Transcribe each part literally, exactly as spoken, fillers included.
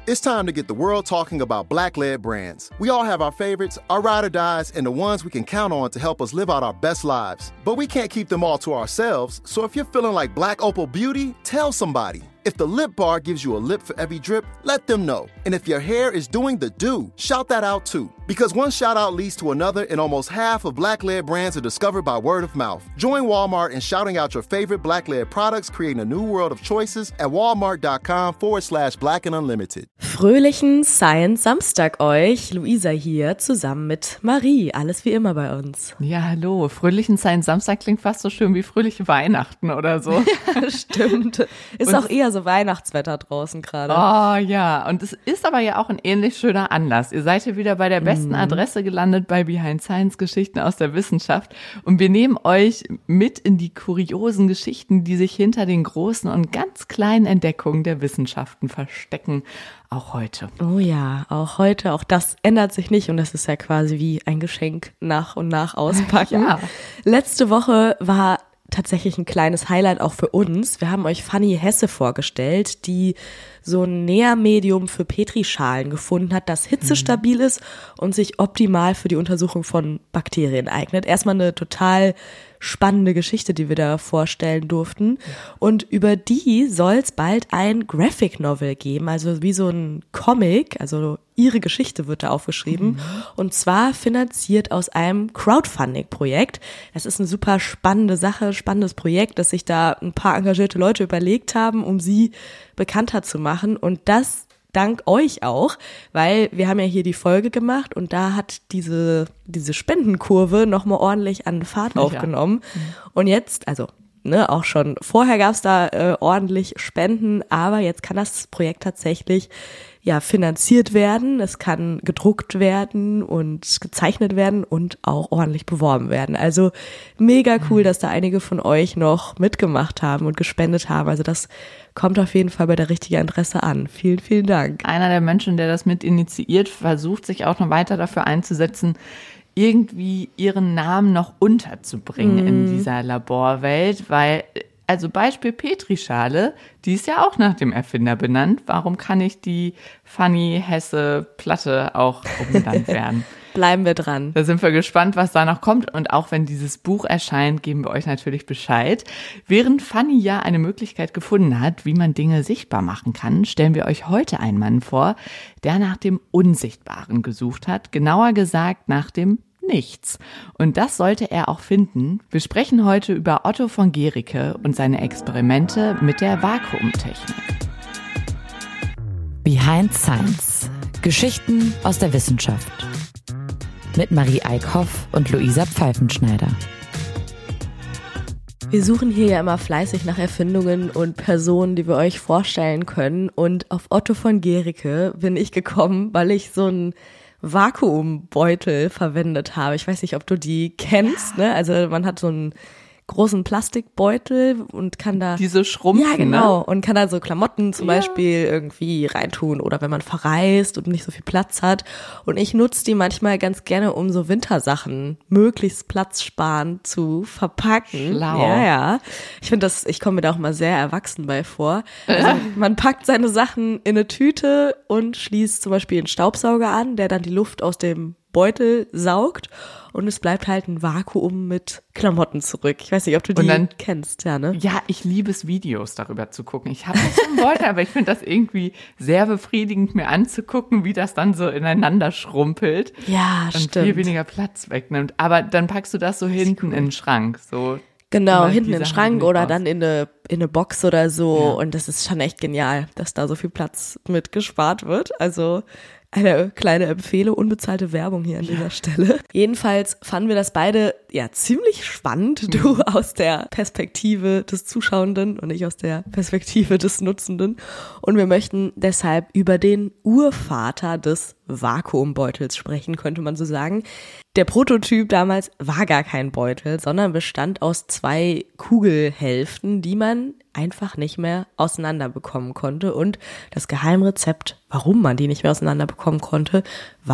It's time to get the world talking about Black-led brands. We all have our favorites, our ride or dies, and the ones we can count on to help us live out our best lives. But we can't keep them all to ourselves, so if you're feeling like Black Opal Beauty, tell somebody. If the Lip Bar gives you a lip for every drip, let them know. And if your hair is doing the do, shout that out too. Because one shout out leads to another, and almost half of Black-led brands are discovered by word of mouth. Join Walmart in shouting out your favorite Black-led products, creating a new world of choices at walmart.com forward slash black and unlimited. Fröhlichen Science Samstag euch. Luisa hier, zusammen mit Marie. Alles wie immer bei uns. Ja, hallo. Fröhlichen Science Samstag klingt fast so schön wie fröhliche Weihnachten oder so. Ja, stimmt. Ist Und auch eher so Weihnachtswetter draußen gerade. Oh ja, und es ist aber ja auch ein ähnlich schöner Anlass. Ihr seid hier wieder bei der besten mhm. Adresse gelandet bei Behind Science Geschichten aus der Wissenschaft. Und wir nehmen euch mit in die kuriosen Geschichten, die sich hinter den großen und ganz kleinen Entdeckungen der Wissenschaften verstecken. Auch heute. Oh ja, auch heute. Auch das ändert sich nicht und das ist ja quasi wie ein Geschenk nach und nach auspacken. Ja. Letzte Woche war tatsächlich ein kleines Highlight auch für uns. Wir haben euch Fanny Hesse vorgestellt, die so ein Nährmedium für Petrischalen gefunden hat, das hitzestabil ist und sich optimal für die Untersuchung von Bakterien eignet. Erstmal eine total spannende Geschichte, die wir da vorstellen durften. Und über die soll es bald ein Graphic Novel geben, also wie so ein Comic, also ihre Geschichte wird da aufgeschrieben. Mhm. Und zwar finanziert aus einem Crowdfunding-Projekt. Das ist eine super spannende Sache, spannendes Projekt, dass sich da ein paar engagierte Leute überlegt haben, um sie bekannter zu machen. Und das dank euch auch, weil wir haben ja hier die Folge gemacht und da hat diese diese Spendenkurve nochmal ordentlich an Fahrt ja. aufgenommen. Mhm. Und jetzt, also ne, auch schon vorher gab es da äh, ordentlich Spenden, aber jetzt kann das Projekt tatsächlich ja finanziert werden, es kann gedruckt werden und gezeichnet werden und auch ordentlich beworben werden. Also mega cool, dass da einige von euch noch mitgemacht haben und gespendet haben. Also das kommt auf jeden Fall bei der richtigen Adresse an. Vielen, vielen Dank. Einer der Menschen, der das mit initiiert, versucht sich auch noch weiter dafür einzusetzen, irgendwie ihren Namen noch unterzubringen mm. in dieser Laborwelt, weil, also Beispiel Petrischale, die ist ja auch nach dem Erfinder benannt. Warum kann nicht die Fanny Hesse Platte auch umbenannt werden? Bleiben wir dran. Da sind wir gespannt, was da noch kommt. Und auch wenn dieses Buch erscheint, geben wir euch natürlich Bescheid. Während Fanny ja eine Möglichkeit gefunden hat, wie man Dinge sichtbar machen kann, stellen wir euch heute einen Mann vor, der nach dem Unsichtbaren gesucht hat. Genauer gesagt nach dem Nichts. Und das sollte er auch finden. Wir sprechen heute über Otto von Guericke und seine Experimente mit der Vakuumtechnik. Behind Science. Geschichten aus der Wissenschaft. Mit Marie Eickhoff und Luisa Pfeifenschneider. Wir suchen hier ja immer fleißig nach Erfindungen und Personen, die wir euch vorstellen können. Und auf Otto von Guericke bin ich gekommen, weil ich so ein Vakuumbeutel verwendet habe. Ich weiß nicht, ob du die kennst, ne? Also man hat so einen großen Plastikbeutel und kann da diese schrumpfen, ja genau ne? Und kann da so Klamotten zum ja. Beispiel irgendwie reintun oder wenn man verreist und nicht so viel Platz hat. Und ich nutze die manchmal ganz gerne, um so Wintersachen möglichst platzsparend zu verpacken. Schlau. Ja, ja. Ich finde das, ich komme mir da auch mal sehr erwachsen bei vor. Also man packt seine Sachen in eine Tüte und schließt zum Beispiel einen Staubsauger an, der dann die Luft aus dem Beutel saugt und es bleibt halt ein Vakuum mit Klamotten zurück. Ich weiß nicht, ob du die dann, kennst, ja, ne? Ja, ich liebe es, Videos darüber zu gucken. Ich habe nicht so einen Beutel, aber ich finde das irgendwie sehr befriedigend, mir anzugucken, wie das dann so ineinander schrumpelt. Ja, und stimmt. viel weniger Platz wegnimmt. Aber dann packst du das so hinten cool. in den Schrank, so. Genau, hinten in den Schrank oder dann in eine, in eine Box oder so. Ja. Und das ist schon echt genial, dass da so viel Platz mit gespart wird. Also eine kleine Empfehlung, unbezahlte Werbung hier an dieser ja. Stelle. Jedenfalls fanden wir das beide ja ziemlich spannend, du mhm. aus der Perspektive des Zuschauenden und ich aus der Perspektive des Nutzenden. Und wir möchten deshalb über den Urvater des Vakuumbeutels sprechen, könnte man so sagen. Der Prototyp damals war gar kein Beutel, sondern bestand aus zwei Kugelhälften, die man einfach nicht mehr auseinanderbekommen konnte. Und das Geheimrezept, warum man die nicht mehr auseinanderbekommen konnte, war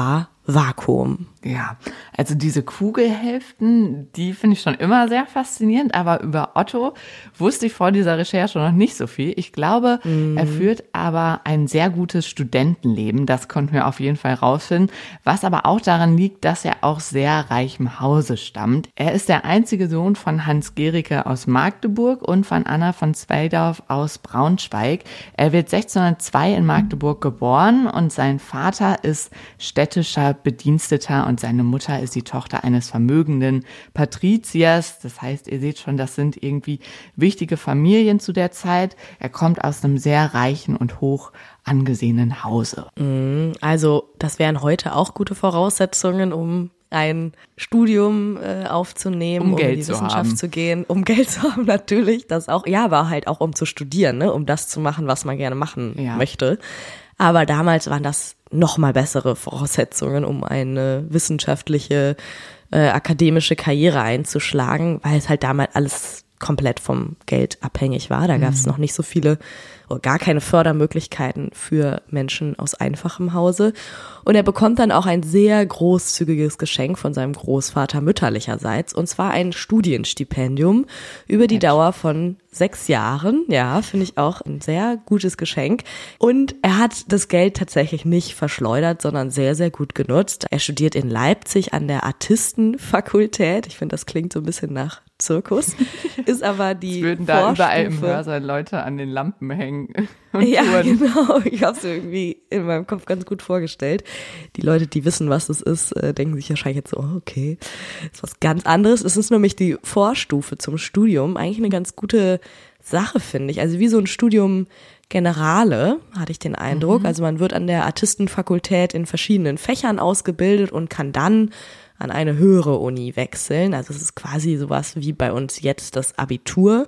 Vakuum. Ja, also diese Kugelhälften, die finde ich schon immer sehr faszinierend, aber über Otto wusste ich vor dieser Recherche noch nicht so viel. Ich glaube, mhm. er führt aber ein sehr gutes Studentenleben, das konnten wir auf jeden Fall rausfinden, was aber auch daran liegt, dass er auch sehr reichem Hause stammt. Er ist der einzige Sohn von Hans Gericke aus Magdeburg und von Anna von Zweidorf aus Braunschweig. Er wird sechzehnhundertzwei in Magdeburg geboren und sein Vater ist städtischer Bediensteter und seine Mutter ist die Tochter eines vermögenden Patriziers. Das heißt, ihr seht schon, das sind irgendwie wichtige Familien zu der Zeit. Er kommt aus einem sehr reichen und hoch angesehenen Hause. Also das wären heute auch gute Voraussetzungen, um ein Studium äh, aufzunehmen, um, um in die zu Wissenschaft haben. zu gehen, um Geld zu haben natürlich. Das auch, ja, aber halt auch um zu studieren, ne, um das zu machen, was man gerne machen ja. möchte. Aber damals waren das noch mal bessere Voraussetzungen, um eine wissenschaftliche, äh, akademische Karriere einzuschlagen, weil es halt damals alles komplett vom Geld abhängig war. Da gab es mhm. noch nicht so viele oder gar keine Fördermöglichkeiten für Menschen aus einfachem Hause. Und er bekommt dann auch ein sehr großzügiges Geschenk von seinem Großvater mütterlicherseits, und zwar ein Studienstipendium über die Dauer von sechs Jahren. Ja, finde ich auch ein sehr gutes Geschenk. Und er hat das Geld tatsächlich nicht verschleudert, sondern sehr, sehr gut genutzt. Er studiert in Leipzig an der Artistenfakultät. Ich finde, das klingt so ein bisschen nach Zirkus. Ist aber die es würden da überall im Hörsaal Leute an den Lampen hängen. Und ja, touren. Genau. Ich habe es irgendwie in meinem Kopf ganz gut vorgestellt. Die Leute, die wissen, was es ist, denken sich wahrscheinlich jetzt so, oh, okay, das ist was ganz anderes. Es ist nämlich die Vorstufe zum Studium. Eigentlich eine ganz gute Sache, finde ich. Also wie so ein Studium Generale, hatte ich den Eindruck. Mhm. Also man wird an der Artistenfakultät in verschiedenen Fächern ausgebildet und kann dann an eine höhere Uni wechseln. Also es ist quasi sowas wie bei uns jetzt das Abitur.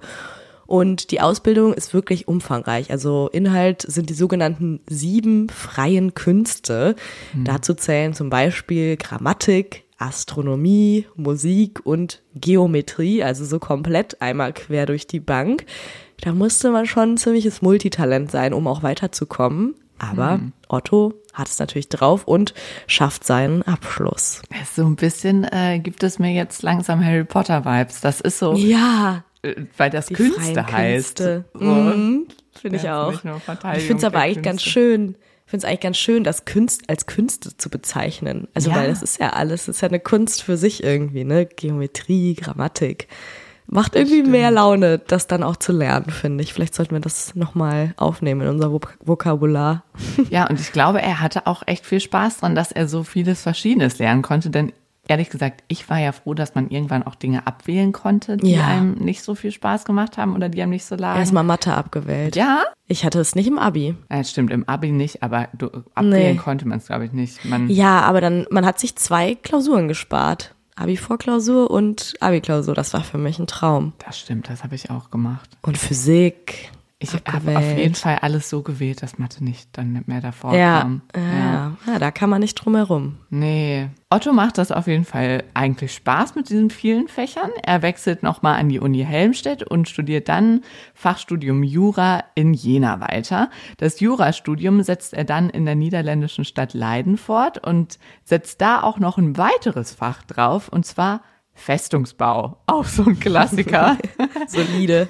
Und die Ausbildung ist wirklich umfangreich. Also Inhalt sind die sogenannten sieben freien Künste. Mhm. Dazu zählen zum Beispiel Grammatik, Astronomie, Musik und Geometrie, also so komplett einmal quer durch die Bank. Da musste man schon ein ziemliches Multitalent sein, um auch weiterzukommen. Aber mhm. Otto hat es natürlich drauf und schafft seinen Abschluss. So ein bisschen äh, gibt es mir jetzt langsam Harry Potter-Vibes. Das ist so, ja, weil das die Künste heißt. Künste. So. Mhm, finde ich auch. Ich finde es aber eigentlich Künste. ganz schön, ich finde es eigentlich ganz schön, das Künst als Künste zu bezeichnen. Also ja. weil das ist ja alles, das ist ja eine Kunst für sich irgendwie, ne? Geometrie, Grammatik. Macht irgendwie Stimmt. mehr Laune, das dann auch zu lernen, finde ich. Vielleicht sollten wir das nochmal aufnehmen in unser Vok- Vokabular. Ja, und ich glaube, er hatte auch echt viel Spaß dran, dass er so vieles Verschiedenes lernen konnte. Denn ehrlich gesagt, ich war ja froh, dass man irgendwann auch Dinge abwählen konnte, die ja. einem nicht so viel Spaß gemacht haben oder die einem nicht so lagen. Erstmal Mathe abgewählt. Ja? Ich hatte es nicht im Abi. Ja, stimmt, im Abi nicht, aber du, abwählen nee. konnte man es, glaube ich, nicht. Man ja, aber dann, man hat sich zwei Klausuren gespart. Abi-Vorklausur und Abi-Klausur, das war für mich ein Traum. Das stimmt, das habe ich auch gemacht. Und Physik. Ich habe auf jeden Fall alles so gewählt, dass Mathe nicht dann nicht mehr davor ja, kam. Ja, ja. ja, da kann man nicht drum herum. Nee. Otto macht das auf jeden Fall eigentlich Spaß mit diesen vielen Fächern. Er wechselt nochmal an die Uni Helmstedt und studiert dann Fachstudium Jura in Jena weiter. Das Jurastudium setzt er dann in der niederländischen Stadt Leiden fort und setzt da auch noch ein weiteres Fach drauf, und zwar Festungsbau, auch so ein Klassiker. Solide.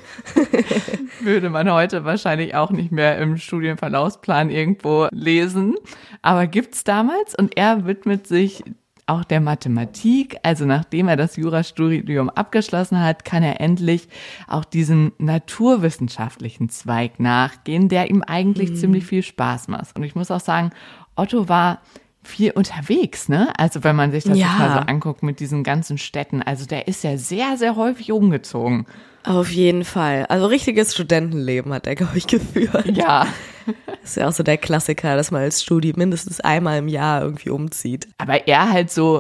Würde man heute wahrscheinlich auch nicht mehr im Studienverlaufsplan irgendwo lesen. Aber gibt's damals, und er widmet sich auch der Mathematik. Also nachdem er das Jurastudium abgeschlossen hat, kann er endlich auch diesem naturwissenschaftlichen Zweig nachgehen, der ihm eigentlich mhm. ziemlich viel Spaß macht. Und ich muss auch sagen, Otto war viel unterwegs, ne? Also wenn man sich das ja. jetzt mal so anguckt mit diesen ganzen Städten. Also der ist ja sehr, sehr häufig umgezogen. Auf jeden Fall. Also richtiges Studentenleben hat er, glaube ich, geführt. Ja. Das ist ja auch so der Klassiker, dass man als Studi mindestens einmal im Jahr irgendwie umzieht. Aber er halt so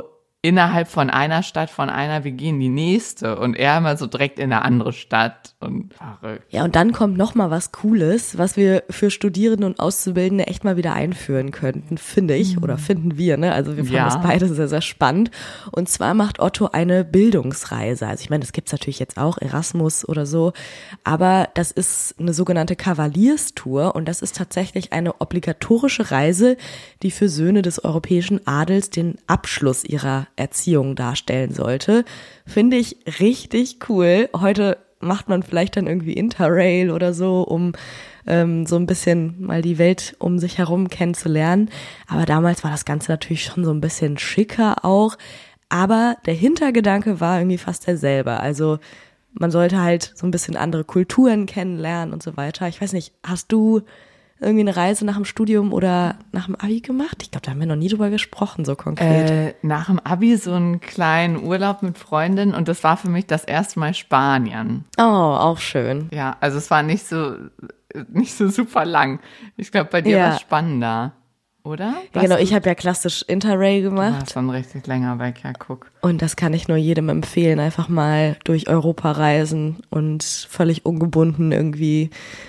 innerhalb von einer Stadt, von einer W G in die nächste und er immer so direkt in eine andere Stadt und verrückt. Ja, und dann kommt noch mal was Cooles, was wir für Studierende und Auszubildende echt mal wieder einführen könnten, finde ich, oder finden wir, ne? Also wir fanden Ja. das beide sehr, sehr spannend. Und zwar macht Otto eine Bildungsreise. Also ich meine, das gibt's natürlich jetzt auch, Erasmus oder so, aber das ist eine sogenannte Kavalierstour und das ist tatsächlich eine obligatorische Reise, die für Söhne des europäischen Adels den Abschluss ihrer Erziehung darstellen sollte. Finde ich richtig cool. Heute macht man vielleicht dann irgendwie Interrail oder so, um ähm, so ein bisschen mal die Welt um sich herum kennenzulernen. Aber damals war das Ganze natürlich schon so ein bisschen schicker auch. Aber der Hintergedanke war irgendwie fast derselbe. Also man sollte halt so ein bisschen andere Kulturen kennenlernen und so weiter. Ich weiß nicht, hast du irgendwie eine Reise nach dem Studium oder nach dem Abi gemacht? Ich glaube, da haben wir noch nie drüber gesprochen, so konkret. Äh, nach dem Abi so einen kleinen Urlaub mit Freundinnen und das war für mich das erste Mal Spanien. Oh, auch schön. Ja, also es war nicht so, nicht so super lang. Ich glaube, bei dir Ja. war es spannender, oder? Ja, genau, ich habe ja klassisch Interrail Du gemacht warst schon richtig länger weg, ja, guck. und das kann ich nur jedem empfehlen, einfach mal durch Europa reisen und völlig ungebunden irgendwie,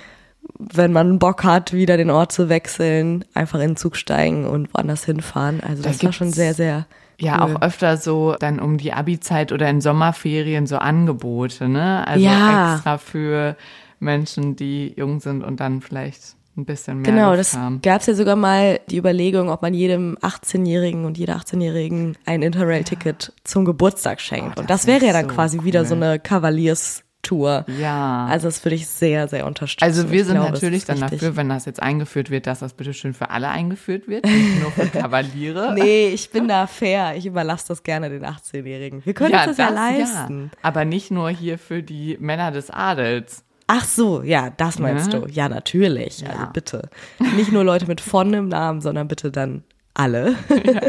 wenn man Bock hat, wieder den Ort zu wechseln, einfach in den Zug steigen und woanders hinfahren. Also Da das war schon gibt's sehr, sehr Ja, cool. auch öfter so dann um die Abi-Zeit oder in Sommerferien so Angebote, ne? Also Ja. extra für Menschen, die jung sind und dann vielleicht ein bisschen mehr Genau, Luft das haben. gab es ja sogar mal die Überlegung, ob man jedem achtzehnjährigen und jeder achtzehnjährigen ein Interrail-Ticket zum Geburtstag schenkt. Oh, und das das wäre wär ja dann so quasi wieder cool. so eine Kavalierstour. Ja. Also das würde ich sehr, sehr unterstützen. Also wir Ich sind glaube, es natürlich ist dann richtig. dafür, wenn das jetzt eingeführt wird, dass das bitteschön für alle eingeführt wird, nicht nur für Kavaliere. Nee, ich bin da fair. Ich überlasse das gerne den achtzehnjährigen. Wir können uns das ja leisten. Ja. Aber nicht nur hier für die Männer des Adels. Ach so, ja, das meinst Ja. du. Ja, natürlich. Ja. Also bitte. Nicht nur Leute mit von im Namen, sondern bitte dann alle.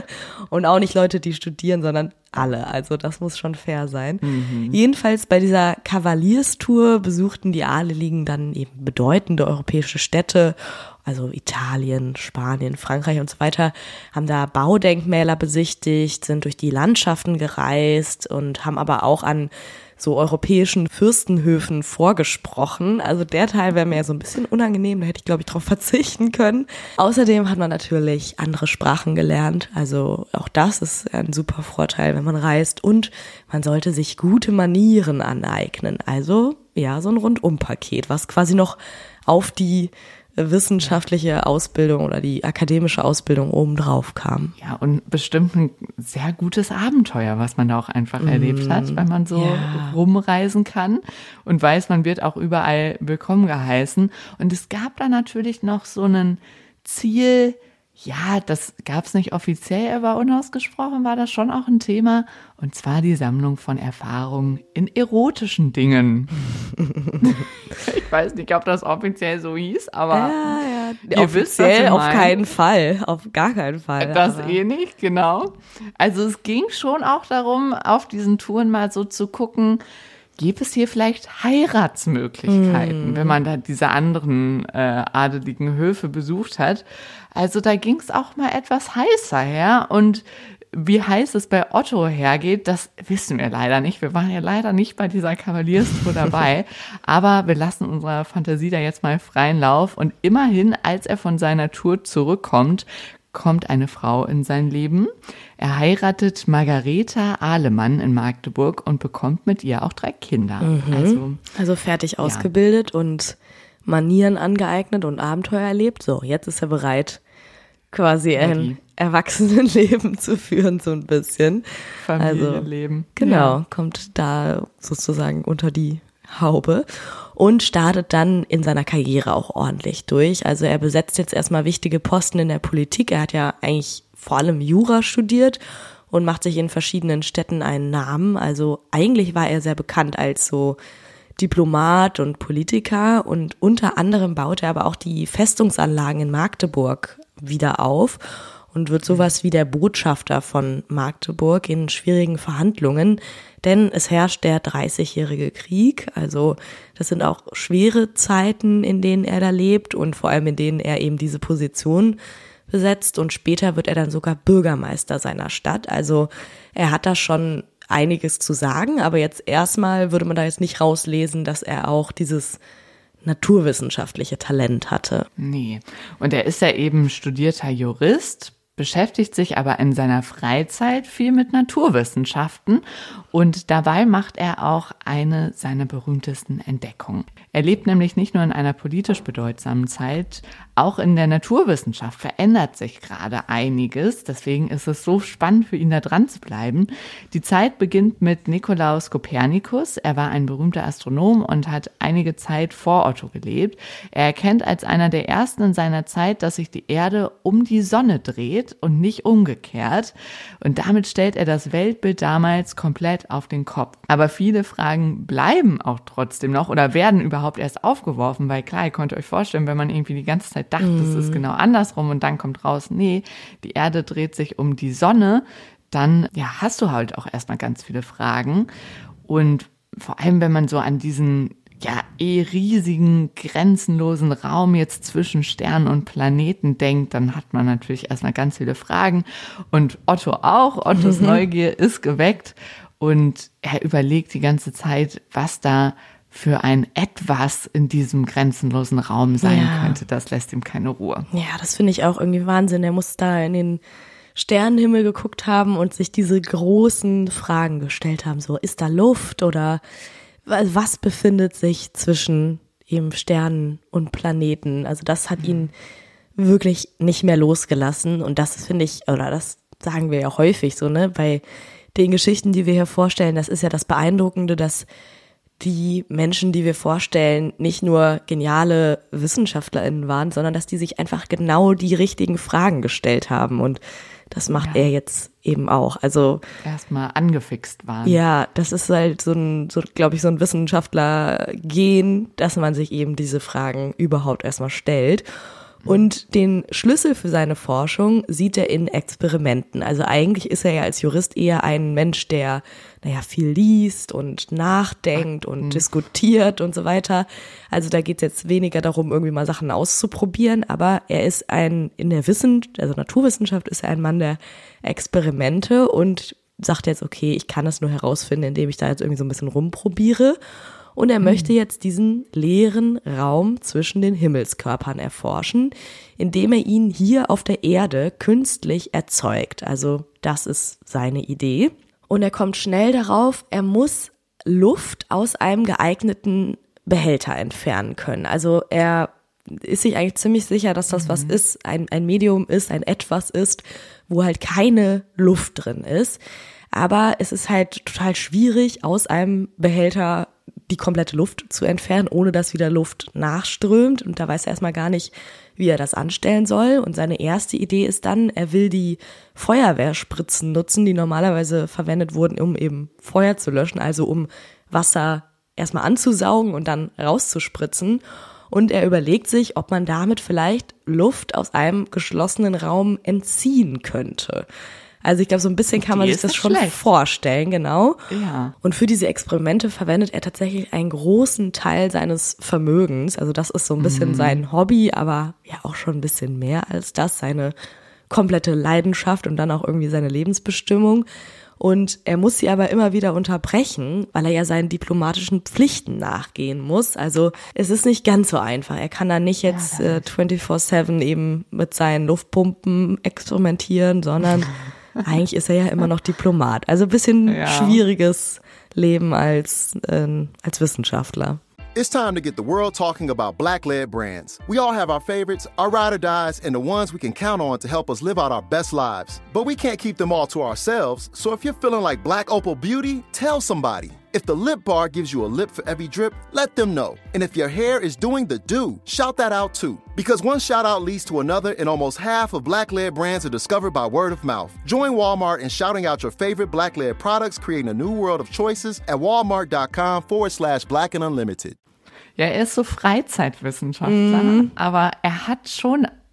Und auch nicht Leute, die studieren, sondern alle. Also das muss schon fair sein. Mhm. Jedenfalls bei dieser Kavalierstour besuchten die Adeligen dann eben bedeutende europäische Städte, also Italien, Spanien, Frankreich und so weiter, haben da Baudenkmäler besichtigt, sind durch die Landschaften gereist und haben aber auch an so europäischen Fürstenhöfen vorgesprochen. Also der Teil wäre mir so ein bisschen unangenehm, da hätte ich, glaube ich, drauf verzichten können. Außerdem hat man natürlich andere Sprachen gelernt. Also auch das ist ein super Vorteil, wenn man reist. Und man sollte sich gute Manieren aneignen. Also ja, so ein Rundumpaket, was quasi noch auf die wissenschaftliche Ausbildung oder die akademische Ausbildung obendrauf kam. Ja, und bestimmt ein sehr gutes Abenteuer, was man da auch einfach erlebt hat, weil man so Ja. rumreisen kann und weiß, man wird auch überall willkommen geheißen. Und es gab da natürlich noch so ein Ziel, ja, das gab es nicht offiziell, aber unausgesprochen war das schon auch ein Thema. Und zwar die Sammlung von Erfahrungen in erotischen Dingen. Ich weiß nicht, ob das offiziell so hieß, aber Ja, ja. ihr wisst, was Offiziell ich auf meine. keinen Fall, auf gar keinen Fall. Das aber- eh nicht, genau. Also es ging schon auch darum, auf diesen Touren mal so zu gucken, gibt es hier vielleicht Heiratsmöglichkeiten, wenn man da diese anderen äh, adeligen Höfe besucht hat. Also da ging es auch mal etwas heißer her und wie heiß es bei Otto hergeht, das wissen wir leider nicht. Wir waren ja leider nicht bei dieser Kavalierstour dabei, aber wir lassen unserer Fantasie da jetzt mal freien Lauf und immerhin, als er von seiner Tour zurückkommt, kommt eine Frau in sein Leben. Er heiratet Margareta Ahlemann in Magdeburg und bekommt mit ihr auch drei Kinder. Also Also fertig ausgebildet und Manieren angeeignet und Abenteuer erlebt. So, jetzt ist er bereit, quasi ein Ready. Erwachsenenleben zu führen, so ein bisschen. Familienleben. Genau, Ja. kommt da sozusagen unter die Haube und startet dann in seiner Karriere auch ordentlich durch. Also er besetzt jetzt erstmal wichtige Posten in der Politik. Er hat ja eigentlich vor allem Jura studiert und macht sich in verschiedenen Städten einen Namen. Also eigentlich war er sehr bekannt als so Diplomat und Politiker und unter anderem baut er aber auch die Festungsanlagen in Magdeburg wieder auf und wird sowas wie der Botschafter von Magdeburg in schwierigen Verhandlungen, denn es herrscht der dreißigjährige Krieg, also das sind auch schwere Zeiten, in denen er da lebt und vor allem in denen er eben diese Position besetzt und später wird er dann sogar Bürgermeister seiner Stadt. Also er hat da schon einiges zu sagen, aber jetzt erstmal würde man da jetzt nicht rauslesen, dass er auch dieses naturwissenschaftliche Talent hatte. Nee. Und er ist ja eben studierter Jurist, beschäftigt sich aber in seiner Freizeit viel mit Naturwissenschaften und dabei macht er auch eine seiner berühmtesten Entdeckungen. Er lebt nämlich nicht nur in einer politisch bedeutsamen Zeit, auch in der Naturwissenschaft verändert sich gerade einiges, deswegen ist es so spannend für ihn da dran zu bleiben. Die Zeit beginnt mit Nikolaus Kopernikus, er war ein berühmter Astronom und hat einige Zeit vor Otto gelebt. Er erkennt als einer der ersten in seiner Zeit, dass sich die Erde um die Sonne dreht und nicht umgekehrt. Und damit stellt er das Weltbild damals komplett auf den Kopf. Aber viele Fragen bleiben auch trotzdem noch oder werden überhaupt erst aufgeworfen, weil klar, ihr könnt euch vorstellen, wenn man irgendwie die ganze Zeit dachte, mm. es ist genau andersrum und dann kommt raus, nee, die Erde dreht sich um die Sonne, dann ja, hast du halt auch erstmal ganz viele Fragen. Und vor allem, wenn man so an diesen ja eh riesigen, grenzenlosen Raum jetzt zwischen Sternen und Planeten denkt, dann hat man natürlich erstmal ganz viele Fragen. Und Otto auch. Ottos mhm. Neugier ist geweckt und er überlegt die ganze Zeit, was da für ein Etwas in diesem grenzenlosen Raum sein ja. könnte. Das lässt ihm keine Ruhe. Ja, das finde ich auch irgendwie Wahnsinn. Er muss da in den Sternenhimmel geguckt haben und sich diese großen Fragen gestellt haben. So, ist da Luft oder was befindet sich zwischen eben Sternen und Planeten? Also das hat ihn wirklich nicht mehr losgelassen und das finde ich, oder das sagen wir ja häufig so, ne, bei den Geschichten, die wir hier vorstellen, das ist ja das Beeindruckende, dass die Menschen, die wir vorstellen, nicht nur geniale WissenschaftlerInnen waren, sondern dass die sich einfach genau die richtigen Fragen gestellt haben und das macht ja. er jetzt eben auch. Also erstmal angefixt waren. Ja, das ist halt so ein, so, glaube ich, so ein Wissenschaftler-Gen, dass man sich eben diese Fragen überhaupt erstmal stellt. Und den Schlüssel für seine Forschung sieht er in Experimenten. Also eigentlich ist er ja als Jurist eher ein Mensch, der, naja, viel liest und nachdenkt und mhm. diskutiert und so weiter. Also da geht es jetzt weniger darum, irgendwie mal Sachen auszuprobieren, aber er ist ein, in der Wissenschaft, also Naturwissenschaft ist er ein Mann der Experimente und sagt jetzt, okay, ich kann das nur herausfinden, indem ich da jetzt irgendwie so ein bisschen rumprobiere. Und er möchte jetzt diesen leeren Raum zwischen den Himmelskörpern erforschen, indem er ihn hier auf der Erde künstlich erzeugt. Also das ist seine Idee. Und er kommt schnell darauf, er muss Luft aus einem geeigneten Behälter entfernen können. Also er ist sich eigentlich ziemlich sicher, dass das was ist, ein, ein Medium ist, ein Etwas ist, wo halt keine Luft drin ist. Aber es ist halt total schwierig, aus einem Behälter die komplette Luft zu entfernen, ohne dass wieder Luft nachströmt. Und da weiß er erstmal gar nicht, wie er das anstellen soll. Und seine erste Idee ist dann, er will die Feuerwehrspritzen nutzen, die normalerweise verwendet wurden, um eben Feuer zu löschen, also um Wasser erstmal anzusaugen und dann rauszuspritzen. Und er überlegt sich, ob man damit vielleicht Luft aus einem geschlossenen Raum entziehen könnte. Also ich glaube, so ein bisschen kann man sich das schon schlecht vorstellen, genau. Ja. Und für diese Experimente verwendet er tatsächlich einen großen Teil seines Vermögens. Also das ist so ein bisschen mhm. sein Hobby, aber ja auch schon ein bisschen mehr als das, seine komplette Leidenschaft und dann auch irgendwie seine Lebensbestimmung. Und er muss sie aber immer wieder unterbrechen, weil er ja seinen diplomatischen Pflichten nachgehen muss. Also es ist nicht ganz so einfach. Er kann da nicht jetzt äh, vierundzwanzig sieben eben mit seinen Luftpumpen experimentieren, sondern eigentlich ist er ja immer noch Diplomat. Also ein bisschen ja. schwieriges Leben als, äh, als Wissenschaftler. It's time to get the world talking about Black-led brands. We all have our favorites, our ride or dies, and the ones we can count on to help us live out our best lives. But we can't keep them all to ourselves, so if you're feeling like Black Opal Beauty, tell somebody. If the Lip Bar gives you a lip for every drip, let them know. And if your hair is doing the do, shout that out too. Because one shout out leads to another, and almost half of Black-led brands are discovered by word of mouth. Join Walmart in shouting out your favorite Black-led products, creating a new world of choices at walmart.com forward slash black and unlimited. Ja, er ist so Freizeitwissenschaftler, mhm. aber er hat schon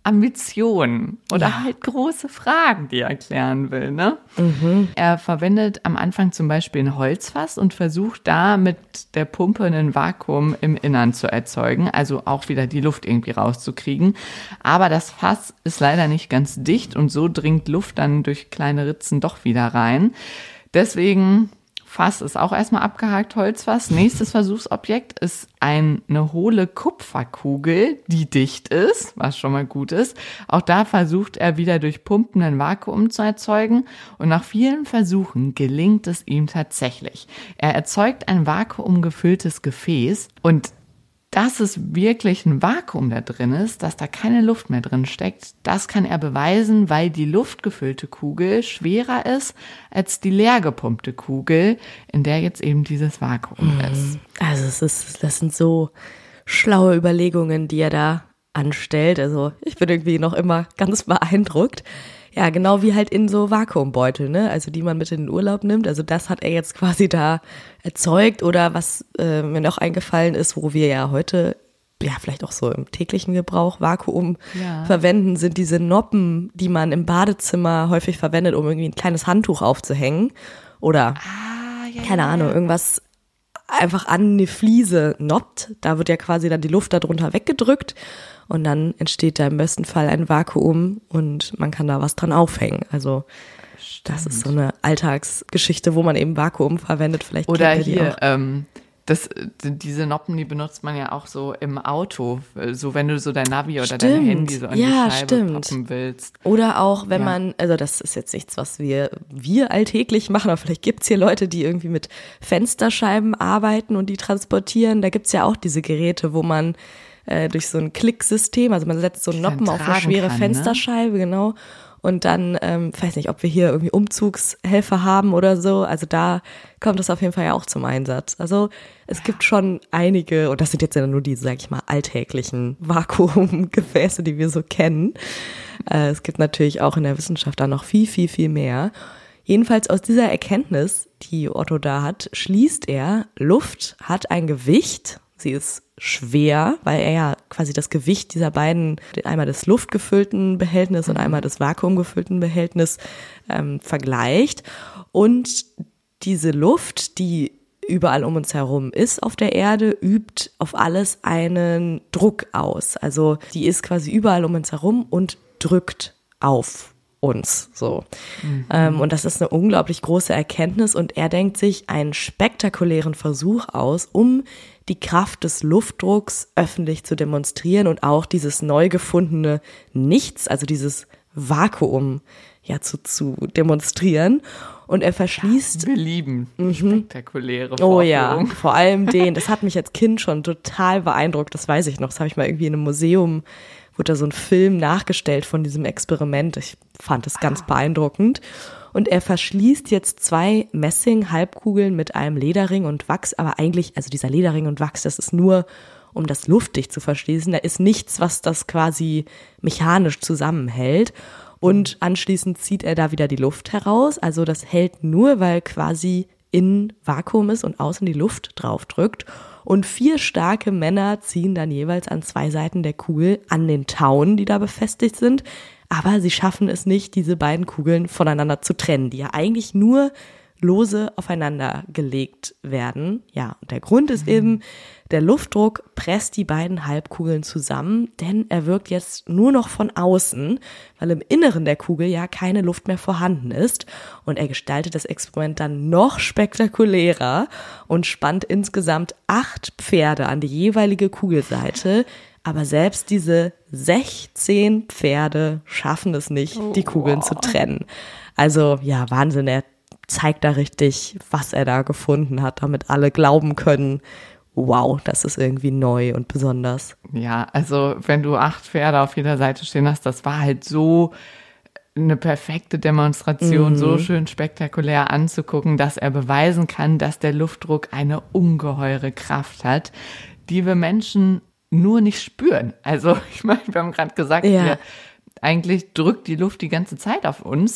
Ambitionen oder Ja. halt große Fragen, die er klären will, ne? Mhm. Er verwendet am Anfang zum Beispiel ein Holzfass und versucht da mit der Pumpe ein Vakuum im Innern zu erzeugen, also auch wieder die Luft irgendwie rauszukriegen. Aber das Fass ist leider nicht ganz dicht und so dringt Luft dann durch kleine Ritzen doch wieder rein. Deswegen Fass ist auch erstmal abgehakt, Holzfass. Nächstes Versuchsobjekt ist eine hohle Kupferkugel, die dicht ist, was schon mal gut ist. Auch da versucht er wieder durch Pumpen ein Vakuum zu erzeugen und nach vielen Versuchen gelingt es ihm tatsächlich. Er erzeugt ein vakuumgefülltes Gefäß und dass es wirklich ein Vakuum da drin ist, dass da keine Luft mehr drin steckt, das kann er beweisen, weil die luftgefüllte Kugel schwerer ist als die leer gepumpte Kugel, in der jetzt eben dieses Vakuum ist. Also es ist, das sind so schlaue Überlegungen, die er da anstellt. Also ich bin irgendwie noch immer ganz beeindruckt. Ja, genau wie halt in so Vakuumbeutel, ne? Also die man mit in den Urlaub nimmt. Also das hat er jetzt quasi da erzeugt. Oder was äh, mir noch eingefallen ist, wo wir ja heute, ja vielleicht auch so im täglichen Gebrauch Vakuum Ja. verwenden, sind diese Noppen, die man im Badezimmer häufig verwendet, um irgendwie ein kleines Handtuch aufzuhängen. Oder, Ah, ja, keine ja, Ahnung, ja. irgendwas einfach an eine Fliese noppt. Da wird ja quasi dann die Luft darunter weggedrückt. Und dann entsteht da im besten Fall ein Vakuum und man kann da was dran aufhängen. Also das ist so eine Alltagsgeschichte, wo man eben Vakuum verwendet. Vielleicht Oder kennt ihr die hier, auch. ähm, das, diese Noppen, die benutzt man ja auch so im Auto, so wenn du so dein Navi oder dein Stimmt. Handy so an Ja, die Scheibe stimmt. poppen willst. Oder auch, wenn Ja. man, also das ist jetzt nichts, was wir, wir alltäglich machen, aber vielleicht gibt's hier Leute, die irgendwie mit Fensterscheiben arbeiten und die transportieren. Da gibt's ja auch diese Geräte, wo man äh, durch so ein Klicksystem, also man setzt so einen dann Noppen auf eine tragen schwere kann, ne? Fensterscheibe, genau. Und dann, ähm, weiß nicht, ob wir hier irgendwie Umzugshelfer haben oder so. Also da kommt das auf jeden Fall ja auch zum Einsatz. Also es gibt schon einige, und das sind jetzt ja nur die, sag ich mal, alltäglichen Vakuumgefäße, die wir so kennen. Äh, es gibt natürlich auch in der Wissenschaft da noch viel, viel, viel mehr. Jedenfalls aus dieser Erkenntnis, die Otto da hat, schließt er, Luft hat ein Gewicht, sie ist schwer, weil er ja quasi das Gewicht dieser beiden, einmal des luftgefüllten Behältnisses und einmal des vakuumgefüllten Behältnisses ähm, vergleicht. Und diese Luft, die überall um uns herum ist auf der Erde, übt auf alles einen Druck aus. Also die ist quasi überall um uns herum und drückt auf uns, so. Mhm. Ähm, und das ist eine unglaublich große Erkenntnis und er denkt sich einen spektakulären Versuch aus, um die Kraft des Luftdrucks öffentlich zu demonstrieren und auch dieses neu gefundene Nichts, also dieses Vakuum, ja, zu, zu demonstrieren. Und er verschließt. Wir lieben spektakuläre Oh ja, Vorführungen. vor allem den. Das hat mich als Kind schon total beeindruckt, das weiß ich noch. Das habe ich mal irgendwie in einem Museum, wurde da so ein Film nachgestellt von diesem Experiment. Ich fand es ganz beeindruckend. Und er verschließt jetzt zwei Messing-Halbkugeln mit einem Lederring und Wachs. Aber eigentlich, also dieser Lederring und Wachs, das ist nur, um das luftdicht zu verschließen. Da ist nichts, was das quasi mechanisch zusammenhält. Und anschließend zieht er da wieder die Luft heraus. Also das hält nur, weil quasi innen Vakuum ist und außen die Luft draufdrückt. Und vier starke Männer ziehen dann jeweils an zwei Seiten der Kugel an den Taunen, die da befestigt sind. Aber sie schaffen es nicht, diese beiden Kugeln voneinander zu trennen, die ja eigentlich nur lose aufeinander gelegt werden. Ja, und der Grund ist eben, der Luftdruck presst die beiden Halbkugeln zusammen, denn er wirkt jetzt nur noch von außen, weil im Inneren der Kugel ja keine Luft mehr vorhanden ist. Und er gestaltet das Experiment dann noch spektakulärer und spannt insgesamt acht Pferde an die jeweilige Kugelseite. Aber selbst diese sechzehn Pferde schaffen es nicht, die Kugeln zu trennen. Also ja, Wahnsinn, er zeigt da richtig, was er da gefunden hat, damit alle glauben können, wow, das ist irgendwie neu und besonders. Ja, also wenn du acht Pferde auf jeder Seite stehen hast, das war halt so eine perfekte Demonstration, mhm. so schön spektakulär anzugucken, dass er beweisen kann, dass der Luftdruck eine ungeheure Kraft hat, die wir Menschen nur nicht spüren. Also ich meine, wir haben gerade gesagt, ja. wir, eigentlich drückt die Luft die ganze Zeit auf uns,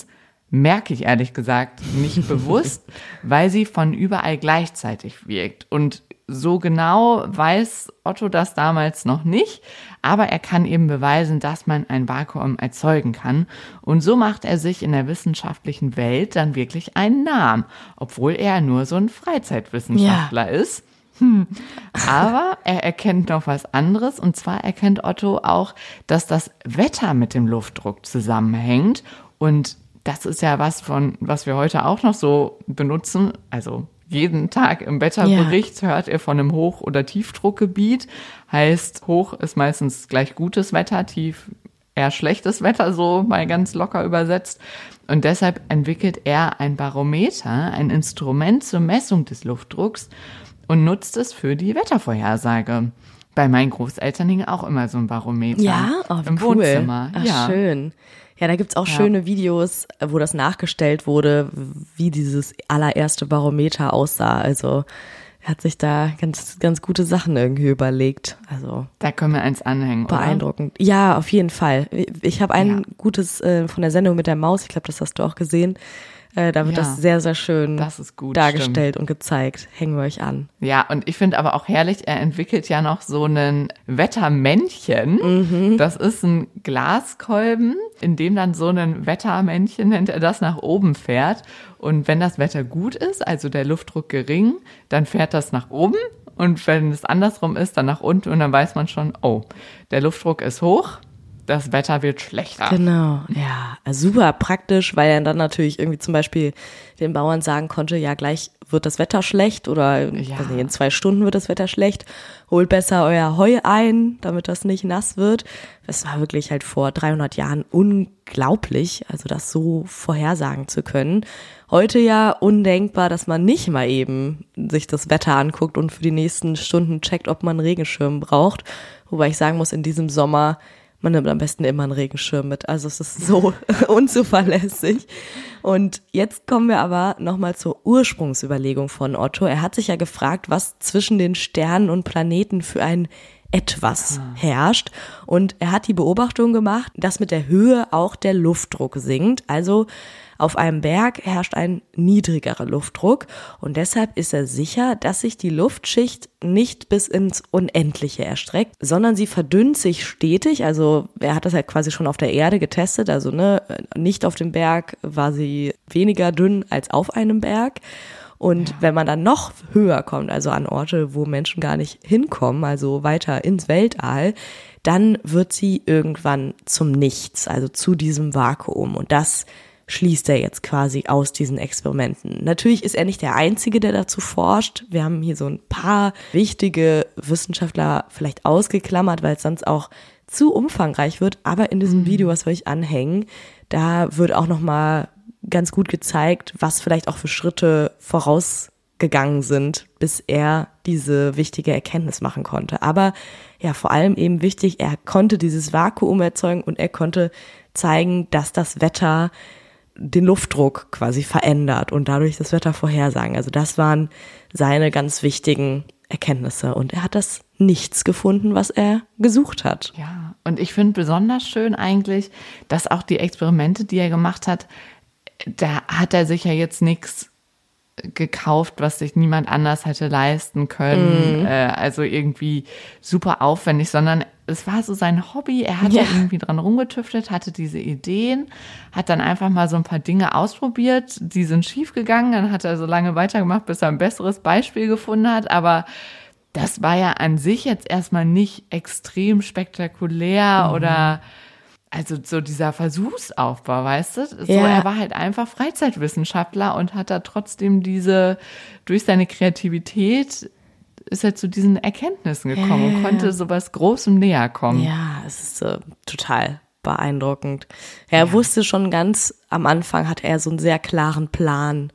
merke ich ehrlich gesagt nicht bewusst, weil sie von überall gleichzeitig wirkt. Und so genau weiß Otto das damals noch nicht, aber er kann eben beweisen, dass man ein Vakuum erzeugen kann. Und so macht er sich in der wissenschaftlichen Welt dann wirklich einen Namen, obwohl er nur so ein Freizeitwissenschaftler Ja. ist. Hm. Aber er erkennt noch was anderes, und zwar erkennt Otto auch, dass das Wetter mit dem Luftdruck zusammenhängt. Und das ist ja was, von was wir heute auch noch so benutzen. Also jeden Tag im Wetterbericht ja. hört ihr von einem Hoch- oder Tiefdruckgebiet. Heißt, hoch ist meistens gleich gutes Wetter, tief eher schlechtes Wetter, so mal ganz locker übersetzt. Und deshalb entwickelt er ein Barometer, ein Instrument zur Messung des Luftdrucks und nutzt es für die Wettervorhersage. Bei meinen Großeltern hing auch immer so ein Barometer Ja, oh, im cool. Wohnzimmer. Ach, ja. schön. Ja, da gibt's auch Ja. schöne Videos, wo das nachgestellt wurde, wie dieses allererste Barometer aussah. Also er hat sich da ganz, ganz gute Sachen irgendwie überlegt. Also Da können wir eins anhängen, oder? beeindruckend. Ja, auf jeden Fall. Ich habe ein Ja. gutes äh, von der Sendung mit der Maus, ich glaube, das hast du auch gesehen. Äh, da wird Ja. das sehr, sehr schön Das ist gut, dargestellt und gezeigt. Hängen wir euch an. Ja, und ich finde aber auch herrlich, er entwickelt ja noch so einen Wettermännchen. Mhm. Das ist ein Glaskolben, in dem dann so ein Wettermännchen, nennt er das, nach oben fährt. Und wenn das Wetter gut ist, also der Luftdruck gering, dann fährt das nach oben. Und wenn es andersrum ist, dann nach unten. Und dann weiß man schon, oh, der Luftdruck ist hoch, das Wetter wird schlechter. Genau, ja, also super praktisch, weil er dann natürlich irgendwie zum Beispiel den Bauern sagen konnte, ja, gleich wird das Wetter schlecht oder Ja. weiß nicht, in zwei Stunden wird das Wetter schlecht, holt besser euer Heu ein, damit das nicht nass wird. Das war wirklich halt vor dreihundert Jahren unglaublich, also das so vorhersagen zu können. Heute ja undenkbar, dass man nicht mal eben sich das Wetter anguckt und für die nächsten Stunden checkt, ob man einen Regenschirm braucht. Wobei ich sagen muss, in diesem Sommer, man nimmt am besten immer einen Regenschirm mit. Also es ist so unzuverlässig. Und jetzt kommen wir aber nochmal zur Ursprungsüberlegung von Otto. Er hat sich ja gefragt, was zwischen den Sternen und Planeten für ein Etwas herrscht. Und er hat die Beobachtung gemacht, dass mit der Höhe auch der Luftdruck sinkt. Also auf einem Berg herrscht ein niedrigerer Luftdruck und deshalb ist er sicher, dass sich die Luftschicht nicht bis ins Unendliche erstreckt, sondern sie verdünnt sich stetig. Also er hat das ja quasi schon auf der Erde getestet, also ne, nicht auf dem Berg war sie weniger dünn als auf einem Berg. Und ja. wenn man dann noch höher kommt, also an Orte, wo Menschen gar nicht hinkommen, also weiter ins Weltall, dann wird sie irgendwann zum Nichts, also zu diesem Vakuum. Und das schließt er jetzt quasi aus diesen Experimenten. Natürlich ist er nicht der Einzige, der dazu forscht. Wir haben hier so ein paar wichtige Wissenschaftler vielleicht ausgeklammert, weil es sonst auch zu umfangreich wird. Aber in diesem Video, was wir euch anhängen, da wird auch nochmal ganz gut gezeigt, was vielleicht auch für Schritte vorausgegangen sind, bis er diese wichtige Erkenntnis machen konnte. Aber ja, vor allem eben wichtig, er konnte dieses Vakuum erzeugen und er konnte zeigen, dass das Wetter den Luftdruck quasi verändert und dadurch das Wetter vorhersagen. Also das waren seine ganz wichtigen Erkenntnisse und er hat das nichts gefunden, was er gesucht hat. Ja, und ich finde besonders schön eigentlich, dass auch die Experimente, die er gemacht hat, da hat er sich ja jetzt nichts gekauft, was sich niemand anders hätte leisten können, mm. äh, also irgendwie super aufwendig, sondern es war so sein Hobby, er hat ja. ja irgendwie dran rumgetüftelt, hatte diese Ideen, hat dann einfach mal so ein paar Dinge ausprobiert, die sind schief gegangen, dann hat er so lange weitergemacht, bis er ein besseres Beispiel gefunden hat, aber das war ja an sich jetzt erstmal nicht extrem spektakulär mm. oder also so dieser Versuchsaufbau, weißt du? So, ja. Er war halt einfach Freizeitwissenschaftler und hat da trotzdem diese, durch seine Kreativität ist er zu diesen Erkenntnissen gekommen ja. und konnte sowas Großem näher kommen. Ja, es ist äh, total beeindruckend. Er ja. wusste schon ganz am Anfang, hatte er so einen sehr klaren Plan,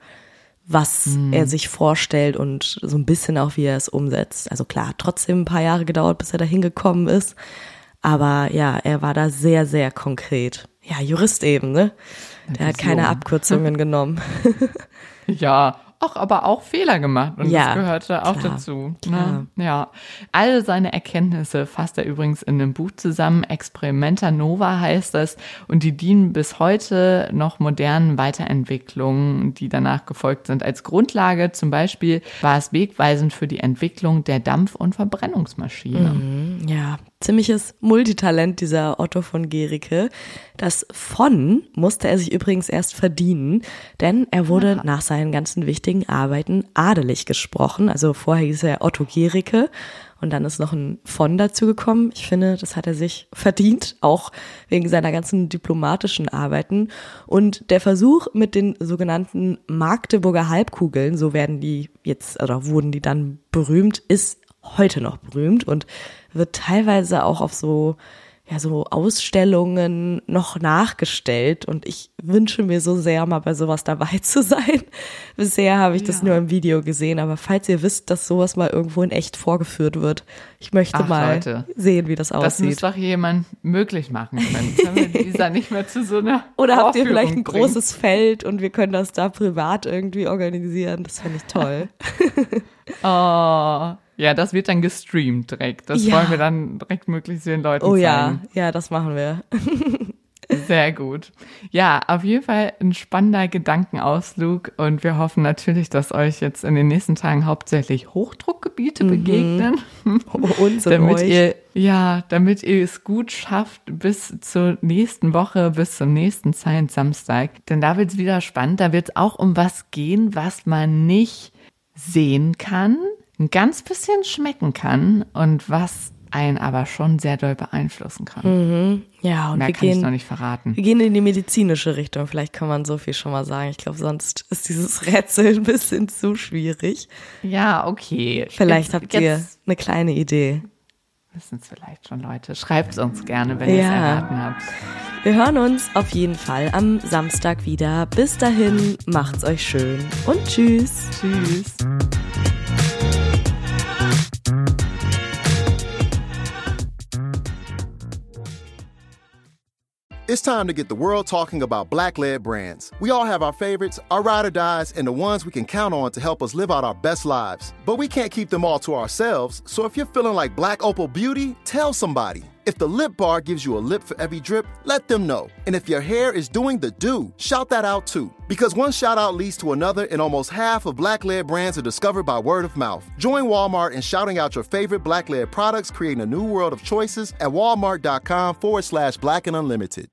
was hm. er sich vorstellt und so ein bisschen auch, wie er es umsetzt. Also klar, hat trotzdem ein paar Jahre gedauert, bis er da hingekommen ist. Aber ja, er war da sehr, sehr konkret. Ja, Jurist eben, ne? Der hat keine Abkürzungen genommen. Ja, Ach, aber auch Fehler gemacht und Ja, das gehörte auch klar, dazu. klar. Ne? Ja. All seine Erkenntnisse fasst er übrigens in einem Buch zusammen. Experimenta Nova heißt das und die dienen bis heute noch modernen Weiterentwicklungen, die danach gefolgt sind. Als Grundlage zum Beispiel war es wegweisend für die Entwicklung der Dampf- und Verbrennungsmaschine. Mhm, ja, ziemliches Multitalent, dieser Otto von Guericke. Das von musste er sich übrigens erst verdienen, denn er wurde nach seinen ganzen wichtigen Arbeiten adelig gesprochen. Also vorher hieß er Otto Guericke und dann ist noch ein von dazu gekommen. Ich finde, das hat er sich verdient, auch wegen seiner ganzen diplomatischen Arbeiten. Und der Versuch mit den sogenannten Magdeburger Halbkugeln, so werden die jetzt, oder wurden die dann berühmt, ist heute noch berühmt und wird teilweise auch auf so, ja, so Ausstellungen noch nachgestellt und ich wünsche mir so sehr, mal bei sowas dabei zu sein. Bisher habe ich das Ja. nur im Video gesehen, aber falls ihr wisst, dass sowas mal irgendwo in echt vorgeführt wird, ich möchte Ach, mal Leute. sehen, wie das Das aussieht. muss doch jemand möglich machen können. Können wir Lisa nicht mehr zu so einer Oder habt ihr Vorführung vielleicht ein bringen? großes Feld und wir können das da privat irgendwie organisieren? Das fände ich toll. Oh, ja, das wird dann gestreamt direkt. Das Ja. wollen wir dann direkt möglichst vielen Leuten Oh zeigen. ja, ja, das machen wir. Sehr gut. Ja, auf jeden Fall ein spannender Gedankenausflug und wir hoffen natürlich, dass euch jetzt in den nächsten Tagen hauptsächlich Hochdruckgebiete begegnen. Uns und damit euch. ihr, ja, damit ihr es gut schafft bis zur nächsten Woche, bis zum nächsten Science Samstag. Denn da wird es wieder spannend. Da wird es auch um was gehen, was man nicht sehen kann, ein ganz bisschen schmecken kann und was einen aber schon sehr doll beeinflussen kann. Ja, und Mehr wir kann ich gehen noch nicht verraten. Wir gehen in die medizinische Richtung, vielleicht kann man so viel schon mal sagen. Ich glaube, sonst ist dieses Rätsel ein bisschen zu schwierig. Ja, okay. Vielleicht jetzt, habt ihr jetzt eine kleine Idee. wissen es vielleicht schon Leute. Schreibt es uns gerne, wenn ihr es Ja. erraten habt. Wir hören uns auf jeden Fall am Samstag wieder. Bis dahin, macht's euch schön und tschüss. Tschüss. It's time to get the world talking about Black-led brands. We all have our favorites, our ride or dies, and the ones we can count on to help us live out our best lives. But we can't keep them all to ourselves, so if you're feeling like Black Opal Beauty, tell somebody. If the Lip Bar gives you a lip for every drip, let them know. And if your hair is doing the do, shout that out too. Because one shout out leads to another, and almost half of Black-led brands are discovered by word of mouth. Join Walmart in shouting out your favorite Black-led products, creating a new world of choices at walmart.com forward slash black and unlimited.